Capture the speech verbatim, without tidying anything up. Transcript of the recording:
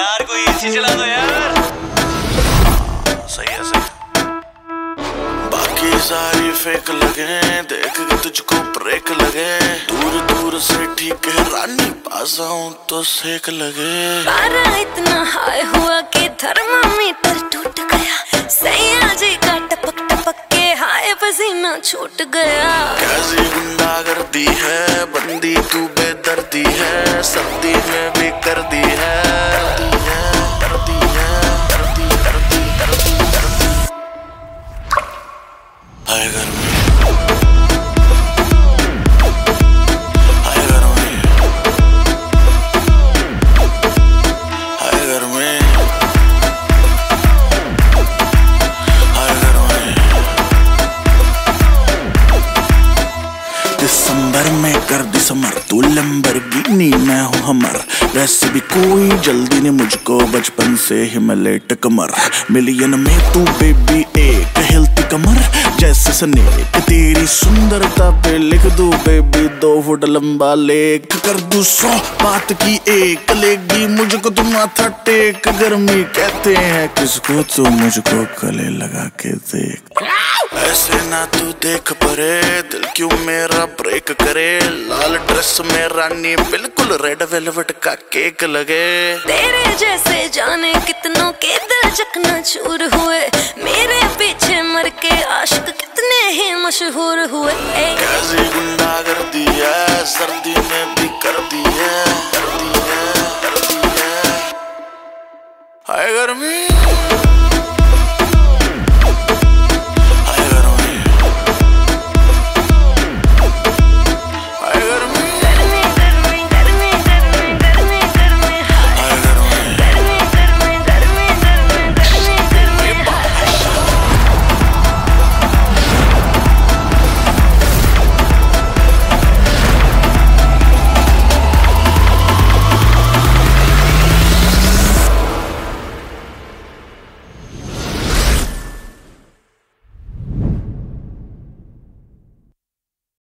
यार कोई एसी चला दो यार। सही है सही। बाकी सारी फेक लगे, देख के तुझको ब्रेक लगे। दूर दूर से ठीक है रानी, पास आऊं तो सेक लगे। पारा इतना हाई हुआ कि थर्मामीटर टूट गया। सैया जी का टपक टपक के हाय पसीना छूट गया। कैसी गुंडागर्दी है, बंदी तू बेदर्दी है। सर्दी में भी कर दी है, कर दी है, कर दी, कर दी, कर दी, कर दी, कर दी। हाय घर में, हाय घर में, हाय घर में, हाय घर में। दिसंबर में कर दिसंबर, तू लैम्बोर्गिनी मैं हूँ हमर। वैसे भी कोई जल्दी नहीं मुझको, बचपन से ही मैं लेट कमर। मिलियन में तू बेबी एक हेल्थी कमर जैसे स्नेक। तेरी सुंदरता पे लिख दूं बेबी दो फुट लंबा लेख। कर दूं सौ बात की एक, लेगी मुझको तुम माथा टेक। गर्मी कहते हैं किसको, तू मुझको गले लगा के देख। ऐसे ना तू देख परे, दिल क्यों मेरा ब्रेक करे। लाल ड्रेस में रानी बिल्कुल रेड वेलवेट का केक लगे। तेरे जैसे जाने कितनों के दिल चकना चूर हुए। मेरे पीछे मर के आशिक कितने ही मशहूर हुए। कैसी गुंडागर्दी है, सर्दी में भी कर दी है, कर दी है, कर दी है। हाय गर्मी।